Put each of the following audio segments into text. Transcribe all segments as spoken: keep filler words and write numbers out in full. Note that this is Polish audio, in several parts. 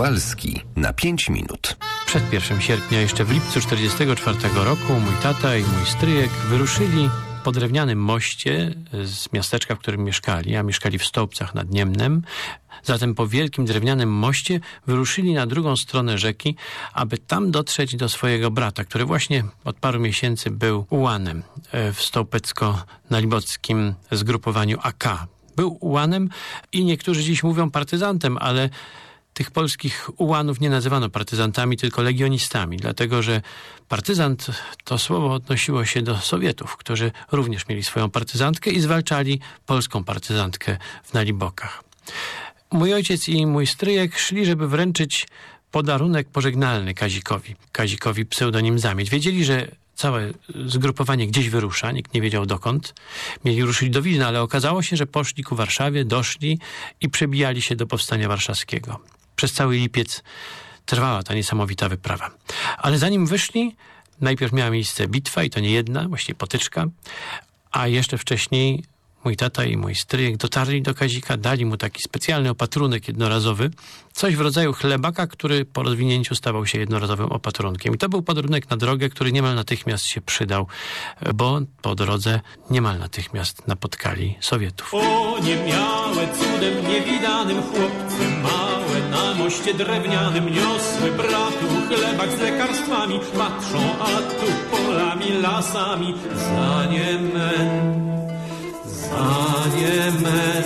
Kowalski na pięć minut. Przed pierwszego sierpnia, jeszcze w lipcu czterdziestego czwartego roku, mój tata i mój stryjek wyruszyli po drewnianym moście z miasteczka, w którym mieszkali, a mieszkali w Stołpcach nad Niemnem. Zatem po wielkim drewnianym moście wyruszyli na drugą stronę rzeki, aby tam dotrzeć do swojego brata, który właśnie od paru miesięcy był ułanem w stołpecko-nalibockim zgrupowaniu A K. Był ułanem i niektórzy dziś mówią partyzantem, ale tych polskich ułanów nie nazywano partyzantami, tylko legionistami, dlatego że partyzant to słowo odnosiło się do Sowietów, którzy również mieli swoją partyzantkę i zwalczali polską partyzantkę w Nalibokach. Mój ojciec i mój stryjek szli, żeby wręczyć podarunek pożegnalny Kazikowi. Kazikowi pseudonim Zamieć. Wiedzieli, że całe zgrupowanie gdzieś wyrusza, nikt nie wiedział dokąd. Mieli ruszyć do Wilna, ale okazało się, że poszli ku Warszawie, doszli i przebijali się do Powstania Warszawskiego. Przez cały lipiec trwała ta niesamowita wyprawa. Ale zanim wyszli, najpierw miała miejsce bitwa i to nie jedna, właściwie potyczka, a jeszcze wcześniej mój tata i mój stryjek dotarli do Kazika, dali mu taki specjalny opatrunek jednorazowy, coś w rodzaju chlebaka, który po rozwinięciu stawał się jednorazowym opatrunkiem. I to był podarunek na drogę, który niemal natychmiast się przydał, bo po drodze niemal natychmiast napotkali Sowietów. O niemiałe, cudem niewidanym chłopcy małe, na moście drewnianym niosły bratu chlebak z lekarstwami. Patrzą, a tu polami, lasami za Niemen. Za Niemen,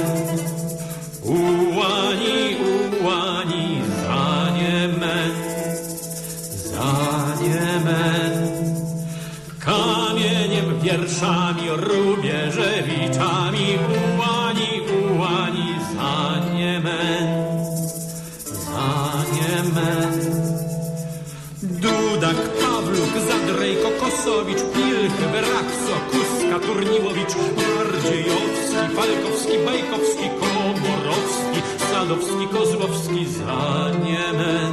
ułani, ułani, za Niemen, za Niemen. Kamieniem, wierszami, rubieżewiczami, ułani, ułani, za Niemen, za Niemen. Dudak, Pawluk, Zadrejko, Kosowicz, Pilch, Werakso, Kuska, Turniłowicz, Bardziejowski, Falkowski, Bajkowski, Komorowski, Sadowski, Kozłowski, za Niemen,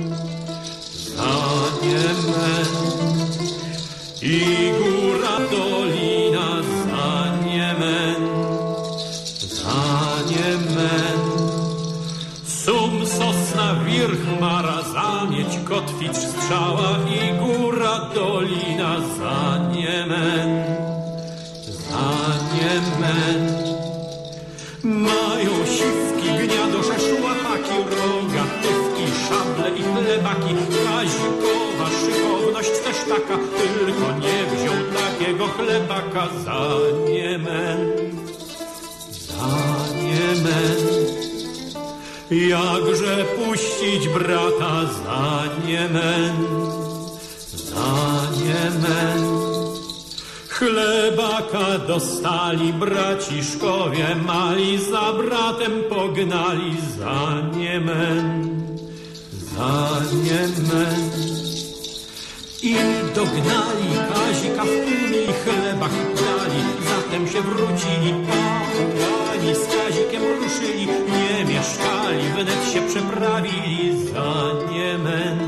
za Niemen. I góra, dolina, za Niemen, za Niemen. Sum, sosna, wirch, mara, zamieć, kotwicz, strzała i góra, dolina, za Niemen, za Niemen. Mają siwki, gniadosze, szłapaki, rogatywki, szable i chlebaki. Kazikowa szykowność też taka, tylko nie wziął takiego chlebaka, za Niemen, za Niemen. Jakże puścić brata za Niemen, za Niemen. Chlebaka dostali braciszkowie mali, za bratem pognali, za Niemen, za Niemen. I dognali Kazika w tłumie i chlebach dali, zatem się wrócili, a ułani z Kazikiem ruszyli, nie mieszkali, wnet się przeprawili, za Niemen,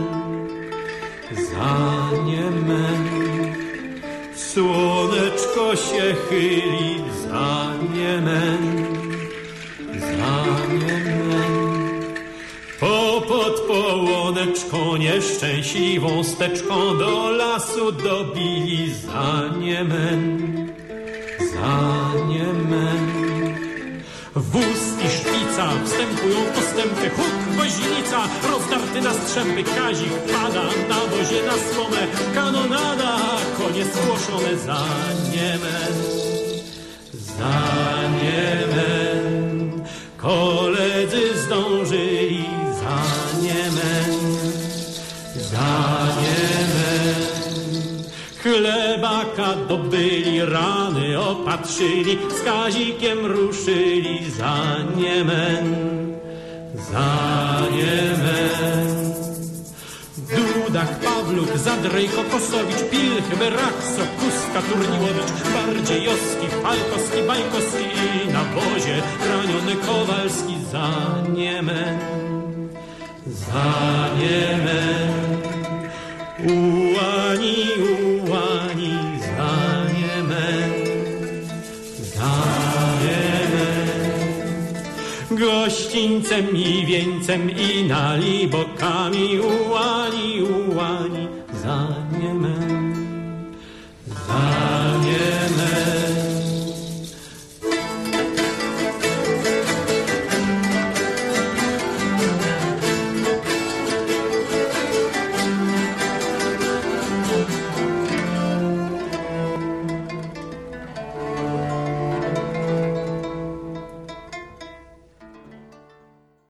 za Niemen. Słoneczko się chyli, za Niemen, za Niemen. Popod połoneczką nieszczęśliwą steczką do lasu dobili, za Niemen, za Niemen. Wóz i szpica wstępują w postępy, huk, woźnica, rozdarty na strzępy. Kazik pada na wozie na słomę, kanonada, konie spłoszone, za Niemen, za Niemen. Koledzy zdążyli, za Niemen, za Niemen. Chlebaka dobyli, rany opatrzyli, z Kazikiem ruszyli, za Niemen, za Niemen. Dudak, Pawluk, Zadrejko, Kosowicz, Pilch, Werakso, Kuska, Turniłowicz, Bardziejowski, Falkowski, Bajkowski i na wozie raniony Kowalski, za Niemen, za Niemen. Ułani, ułani, za Niemen, za Niemen. gościńcem i wieńcem i nali bokami ułani, ułani za Niemen.